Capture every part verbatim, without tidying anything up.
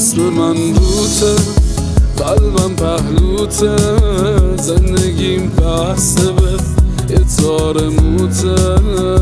اسم من روته، قلبم پهلوته، زندگیم بسته به یه تار موته.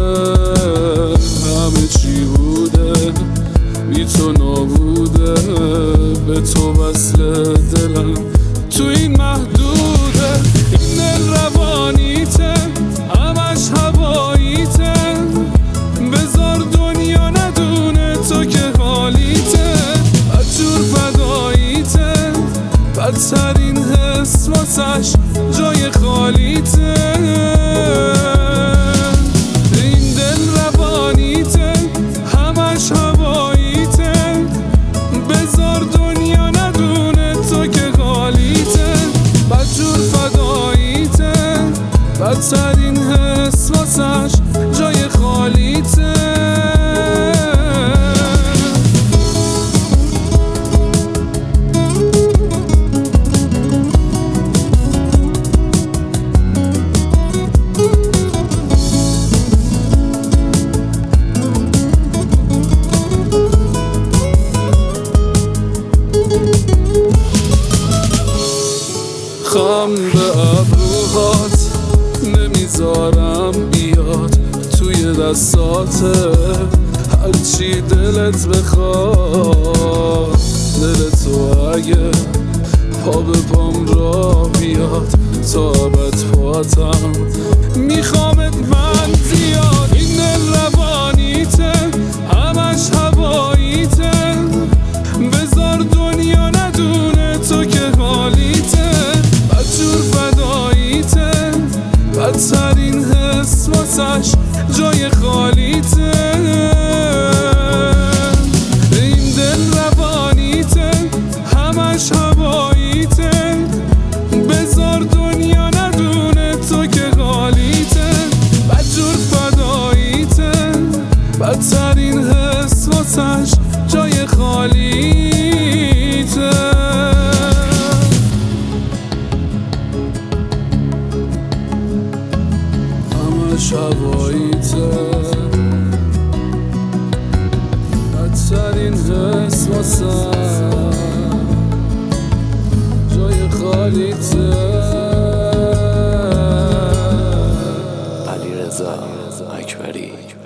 همه چی بوده بی تو نابوده، به تو وصل دلم تو این محدوده. این دل روانیته، همش هواییته، بذار دنیا ندونه تو که حالیته. بدجور فداییته، بدترین حس واسش جای خالیته. این دل روانیته، همش هواییته، بذار دنیا ندونه تو که حالیته. بدجور فداییته، بدترین حس واسش جای خالیته. خم به ابروهات نمیذارم بیاد توی دستاته، هرچی دلت بخواد. دل تو اگه پا به پام را بیاد، تا ابد پاتم میخوامت من زیاد. این دل روانیته، همش هواییته، بذار دنیا ندونه تو که حالیته. بدجور فداییته، بدترین حس واسش جای خالیته. این دل روانیته، همش هواییته، بذار دنیا ندونه تو که حالیته. بدجور فداییته، بدترین حس واسش جای خالیته. شواییته، بدترین حس واسه جای خالیته. علیرضا اکبری.